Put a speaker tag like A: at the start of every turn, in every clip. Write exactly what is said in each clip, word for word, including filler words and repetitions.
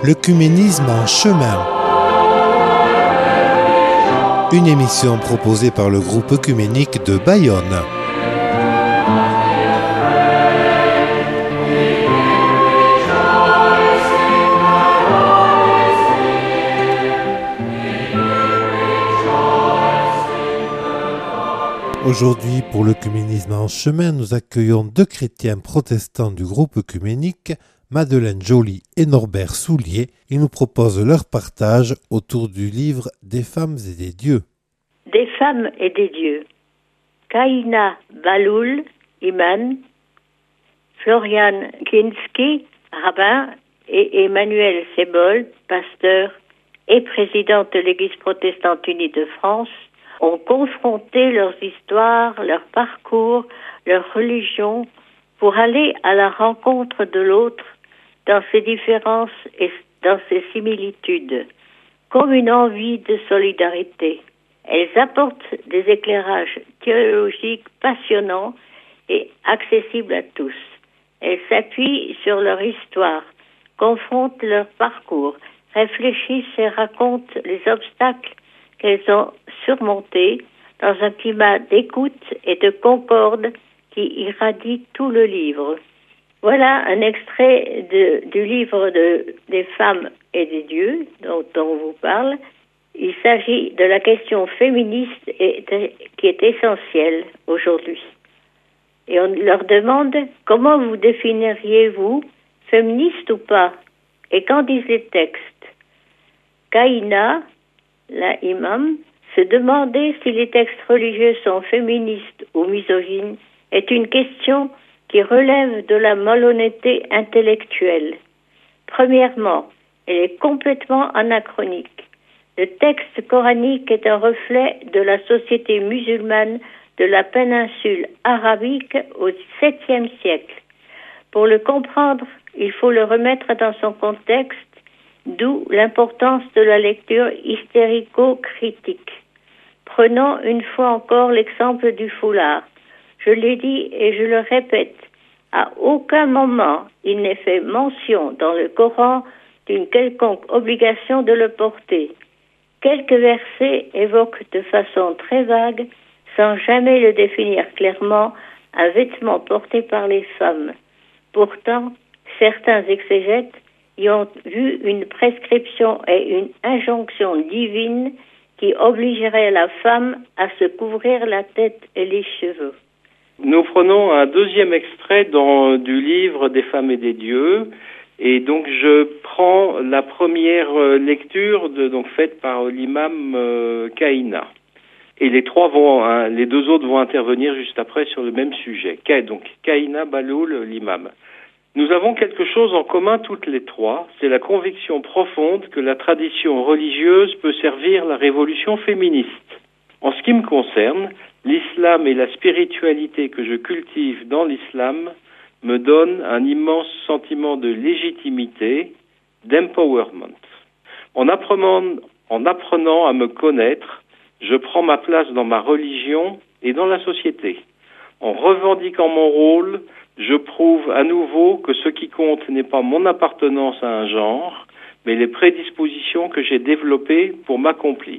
A: L'œcuménisme en chemin. Une émission proposée par le groupe œcuménique de Bayonne. Aujourd'hui, pour l'œcuménisme en chemin, nous accueillons deux chrétiens protestants du groupe œcuménique, Madeleine Joly et Norbert Soulier. Ils nous proposent leur partage autour du livre Des femmes et des dieux.
B: Des femmes et des dieux. Kaïna Baloul, imam, Florian Kinski, rabbin, et Emmanuel Sebol, pasteur et présidente de l'Église protestante unie de France, ont confronté leurs histoires, leur parcours, leur religion, pour aller à la rencontre de l'autre dans ses différences et dans ses similitudes, comme une envie de solidarité. Elles apportent des éclairages théologiques passionnants et accessibles à tous. Elles s'appuient sur leur histoire, confrontent leur parcours, réfléchissent et racontent les obstacles qu'elles ont surmontés dans un climat d'écoute et de concorde qui irradie tout le livre. Voilà un extrait de, du livre de, des femmes et des dieux dont, dont on vous parle. Il s'agit de la question féministe et de, qui est essentielle aujourd'hui. Et on leur demande comment vous définiriez-vous, féministe ou pas? Et qu'en disent les textes? Kaïna, la imam, se demander si les textes religieux sont féministes ou misogynes est une question qui relève de la malhonnêteté intellectuelle. Premièrement, elle est complètement anachronique. Le texte coranique est un reflet de la société musulmane de la péninsule arabique au septième siècle. Pour le comprendre, il faut le remettre dans son contexte, d'où l'importance de la lecture hystérico-critique. Prenons une fois encore l'exemple du foulard. Je l'ai dit et je le répète, à aucun moment il n'est fait mention dans le Coran d'une quelconque obligation de le porter. Quelques versets évoquent de façon très vague, sans jamais le définir clairement, un vêtement porté par les femmes. Pourtant, certains exégètes y ont vu une prescription et une injonction divine qui obligerait la femme à se couvrir la tête et les cheveux.
C: Nous prenons un deuxième extrait dans, du livre Des femmes et des dieux, et donc je prends la première lecture de, donc faite par l'imam euh, Kaïna. Et les trois vont, hein, les deux autres vont intervenir juste après sur le même sujet. Ka, donc Kaïna Baloul, l'imam. Nous avons quelque chose en commun toutes les trois, c'est la conviction profonde que la tradition religieuse peut servir la révolution féministe. En ce qui me concerne, l'islam et la spiritualité que je cultive dans l'islam me donnent un immense sentiment de légitimité, d'empowerment. En apprenant, en apprenant à me connaître, je prends ma place dans ma religion et dans la société. En revendiquant mon rôle, je prouve à nouveau que ce qui compte n'est pas mon appartenance à un genre, mais les prédispositions que j'ai développées pour m'accomplir.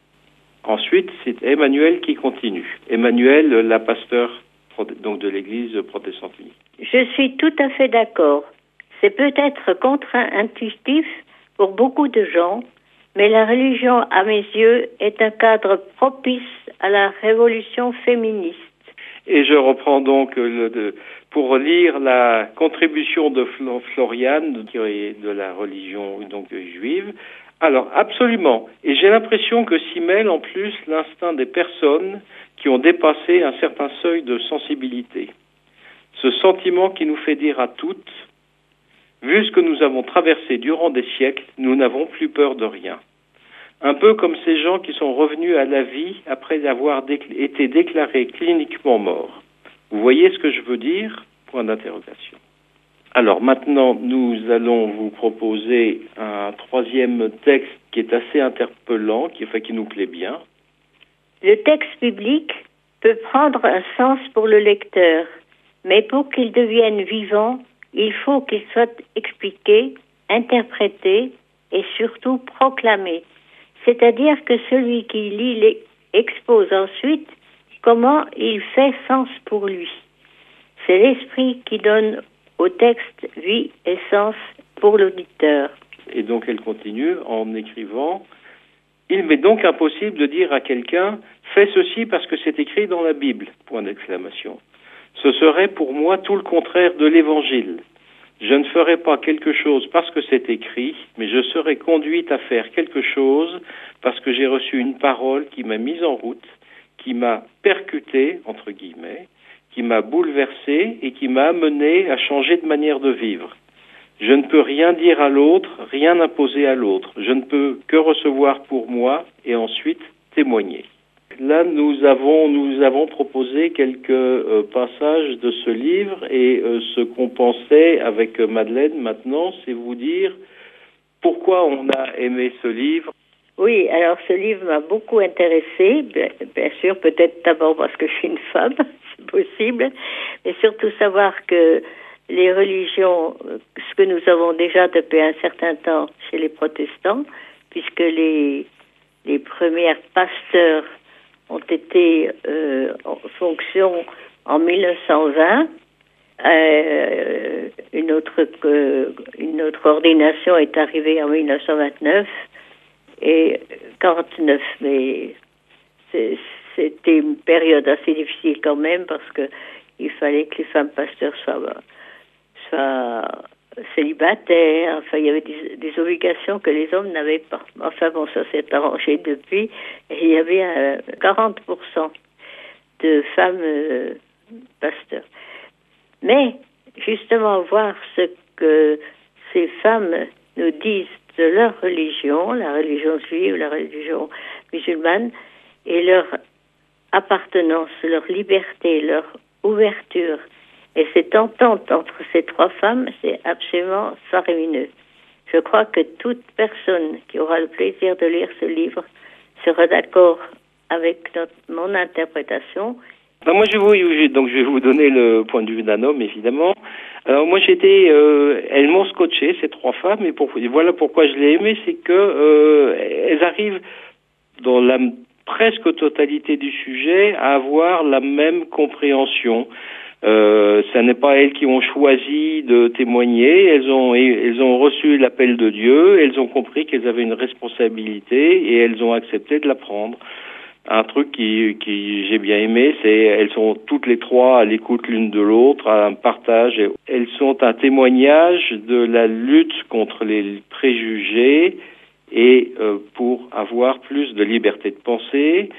C: Ensuite, c'est Emmanuel qui continue. Emmanuel, la pasteur donc de l'Église protestante unie.
B: Je suis tout à fait d'accord. C'est peut-être contre-intuitif pour beaucoup de gens, mais la religion, à mes yeux, est un cadre propice à la révolution féministe.
C: Et je reprends donc le, de, pour lire la contribution de Florian, qui est de la religion donc juive. Alors, absolument. Et j'ai l'impression que s'y mêle en plus l'instinct des personnes qui ont dépassé un certain seuil de sensibilité. Ce sentiment qui nous fait dire à toutes, vu ce que nous avons traversé durant des siècles, nous n'avons plus peur de rien. Un peu comme ces gens qui sont revenus à la vie après avoir décl- été déclarés cliniquement morts. Vous voyez ce que je veux dire? Point d'interrogation. Alors maintenant, nous allons vous proposer un troisième texte qui est assez interpellant, qui, enfin, qui nous plaît bien.
B: Le texte biblique peut prendre un sens pour le lecteur, mais pour qu'il devienne vivant, il faut qu'il soit expliqué interpréter et surtout proclamer. C'est-à-dire que celui qui lit expose ensuite comment il fait sens pour lui. C'est l'esprit qui donne au texte vie et sens pour l'auditeur.
C: Et donc elle continue en écrivant « Il m'est donc impossible de dire à quelqu'un « Fais ceci parce que c'est écrit dans la Bible !» Point d'exclamation. Ce serait pour moi tout le contraire de l'Évangile. Je ne ferai pas quelque chose parce que c'est écrit, mais je serai conduite à faire quelque chose parce que j'ai reçu une parole qui m'a mise en route, qui m'a percuté, entre guillemets, qui m'a bouleversé et qui m'a amené à changer de manière de vivre. Je ne peux rien dire à l'autre, rien imposer à l'autre. Je ne peux que recevoir pour moi et ensuite témoigner. Là, nous avons, nous avons proposé quelques euh, passages de ce livre et euh, ce qu'on pensait avec Madeleine maintenant, c'est vous dire pourquoi on a aimé ce livre.
B: Oui, alors ce livre m'a beaucoup intéressée, bien, bien sûr, peut-être d'abord parce que je suis une femme, c'est possible, mais surtout savoir que les religions, ce que nous avons déjà depuis un certain temps chez les protestants, puisque les, les premières pasteurs ont été euh, en fonction en mille neuf cent vingt. Euh, une autre euh, une autre ordination est arrivée en mille neuf cent vingt-neuf et quarante-neuf. Mais c'est, c'était une période assez difficile quand même parce que il fallait que les femmes pasteurs soient soient célibataires. Enfin, il y avait des, des obligations que les hommes n'avaient pas. Enfin bon, ça s'est arrangé depuis. Et il y avait euh, quarante pour cent de femmes euh, pasteurs. Mais, justement, voir ce que ces femmes nous disent de leur religion, la religion juive, la religion musulmane, et leur appartenance, leur liberté, leur ouverture. Et cette entente entre ces trois femmes, c'est absolument faramineux. Je crois que toute personne qui aura le plaisir de lire ce livre sera d'accord avec notre, mon interprétation.
C: Ben moi, je vais, vous, donc je vais vous donner le point de vue d'un homme, évidemment. Alors moi, j'étais, euh, elles m'ont scotché, ces trois femmes, et, pour, et voilà pourquoi je l'ai aimé, c'est que euh, elles arrivent dans la presque totalité du sujet à avoir la même compréhension. Euh, ce n'est pas elles qui ont choisi de témoigner, elles ont, elles ont reçu l'appel de Dieu, elles ont compris qu'elles avaient une responsabilité et elles ont accepté de la prendre. Un truc qui, qui j'ai bien aimé, c'est elles sont toutes les trois à l'écoute l'une de l'autre, à un partage. Elles sont un témoignage de la lutte contre les préjugés et euh, pour avoir plus de liberté de pensée.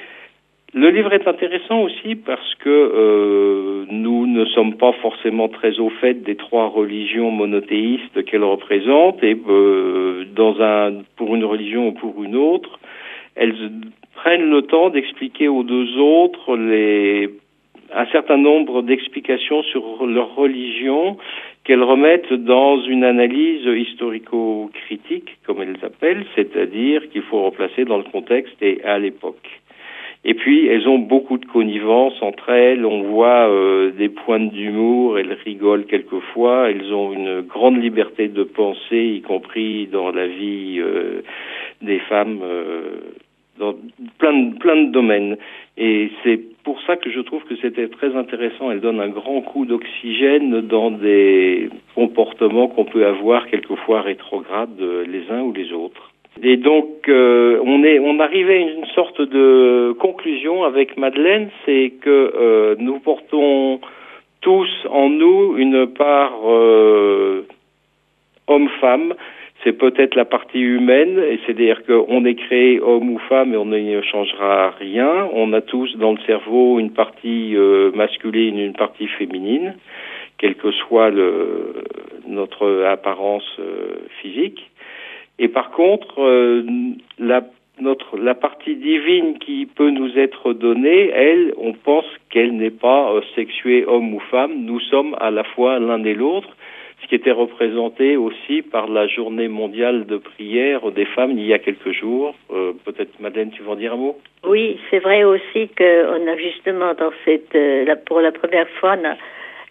C: Le livre est intéressant aussi parce que euh, nous ne sommes pas forcément très au fait des trois religions monothéistes qu'elles représentent et euh, dans un pour une religion ou pour une autre, elles prennent le temps d'expliquer aux deux autres les un certain nombre d'explications sur leur religion qu'elles remettent dans une analyse historico-critique, comme elles appellent, c'est-à-dire qu'il faut replacer dans le contexte et à l'époque. Et puis, elles ont beaucoup de connivence entre elles. On voit euh, des pointes d'humour. Elles rigolent quelquefois. Elles ont une grande liberté de penser, y compris dans la vie euh, des femmes, euh, dans plein de, plein de domaines. Et c'est pour ça que je trouve que c'était très intéressant. Elles donnent un grand coup d'oxygène dans des comportements qu'on peut avoir quelquefois rétrogrades les uns ou les autres. Et donc, euh, on est, on arrivait à une sorte de conclusion avec Madeleine, c'est que euh, nous portons tous en nous une part euh, homme-femme. C'est peut-être la partie humaine, et c'est-à-dire qu'on est créé homme ou femme et on ne changera rien. On a tous dans le cerveau une partie euh, masculine, une partie féminine, quelle que soit le, notre apparence euh, physique. Et par contre, euh, la, notre, la partie divine qui peut nous être donnée, elle, on pense qu'elle n'est pas euh, sexuée homme ou femme. Nous sommes à la fois l'un et l'autre, ce qui était représenté aussi par la journée mondiale de prière des femmes il y a quelques jours. Euh, peut-être, Madeleine, tu veux en dire un mot ?
B: Oui, c'est vrai aussi qu'on a justement dans cette, euh, la, pour la première fois, on a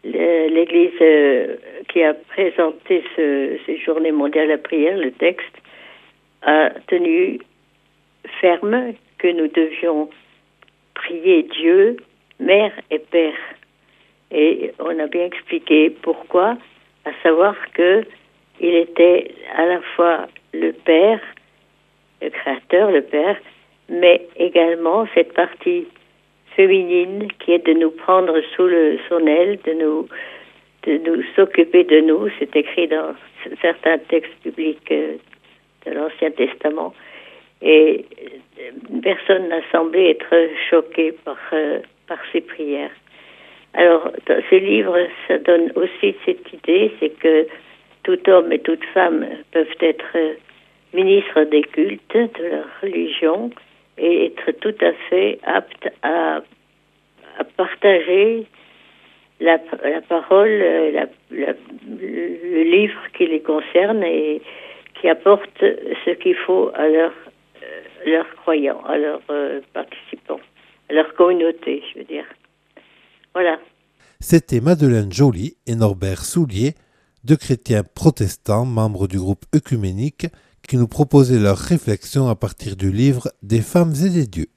B: l'Église euh, qui a présenté ce, ces journées mondiales de la prière, le texte, a tenu ferme que nous devions prier Dieu, Mère et Père. Et on a bien expliqué pourquoi, à savoir que il était à la fois le Père, le Créateur, le Père, mais également cette partie féminine qui est de nous prendre sous le, son aile, de nous, de nous s'occuper de nous. C'est écrit dans certains textes bibliques de l'Ancien Testament. Et personne n'a semblé être choqué par, euh, par ces prières. Alors, dans ce livre, ça donne aussi cette idée, c'est que tout homme et toute femme peuvent être ministres des cultes, de leur religion, et être tout à fait aptes à, à partager la, la parole, la, la, le livre qui les concerne et qui apporte ce qu'il faut à leurs leurs croyants, à leurs euh, participants, à leur communauté, je veux dire. Voilà.
A: C'était Madeleine Joly et Norbert Soulier, deux chrétiens protestants, membres du groupe œcuménique, qui nous proposaient leurs réflexions à partir du livre Des femmes et des dieux.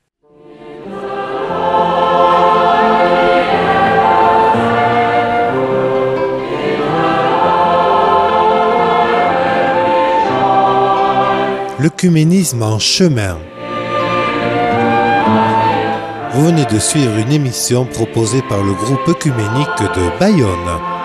A: L'œcuménisme en chemin. Vous venez de suivre une émission proposée par le groupe œcuménique de Bayonne.